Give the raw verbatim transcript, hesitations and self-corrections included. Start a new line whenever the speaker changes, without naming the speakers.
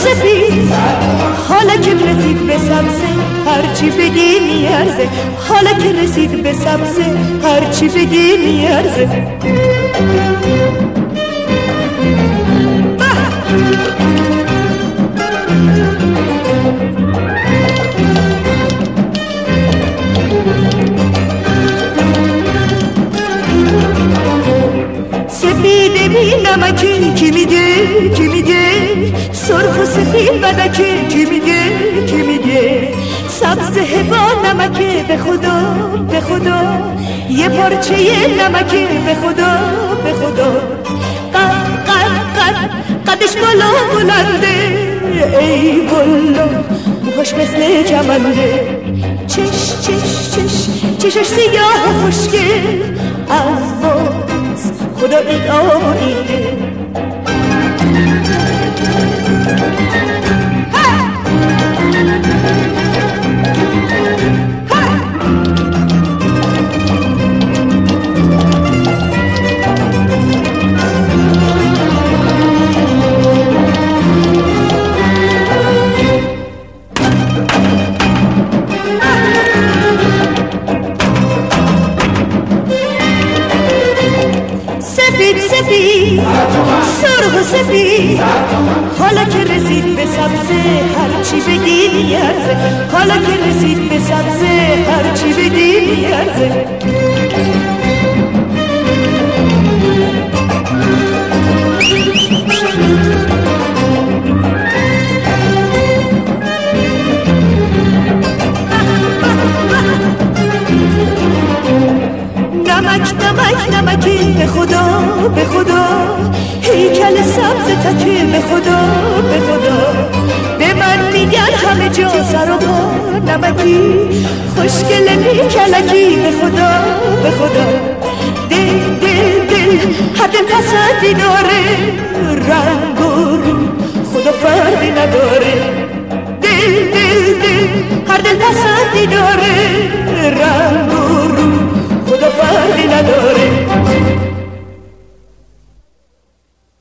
سفید حالا که رسید به سبزه هرچی بگی میارزه حالا که رسید به سبزه هرچی بگی میارزه سفید بی نمکی کی میگه کی میگه سرخ و سفید بدکه کی میگه کی میگه سبز با نمکه به خدا به خدا یه پارچه نمکه به خدا به خدا قد قد قد قدش بالا بلنده ای بلا موهاش مثل جمنده چش چش چش چشش سیاه و خوشگل از باز خدا این آینه سفید سفید سرخ و سفید حالا که رسید به سبزه هرچی بگی میارزه حالا که رسید به سبزه هرچی بگی میارزه نمک نمک نمکی به خدا به خدا هیکل سبز تکه به خدا به خدا به من میگن همه جا سر و پا نمکی خوشگل نیکلکی به خدا به خدا دل دل دل حد پسندی داره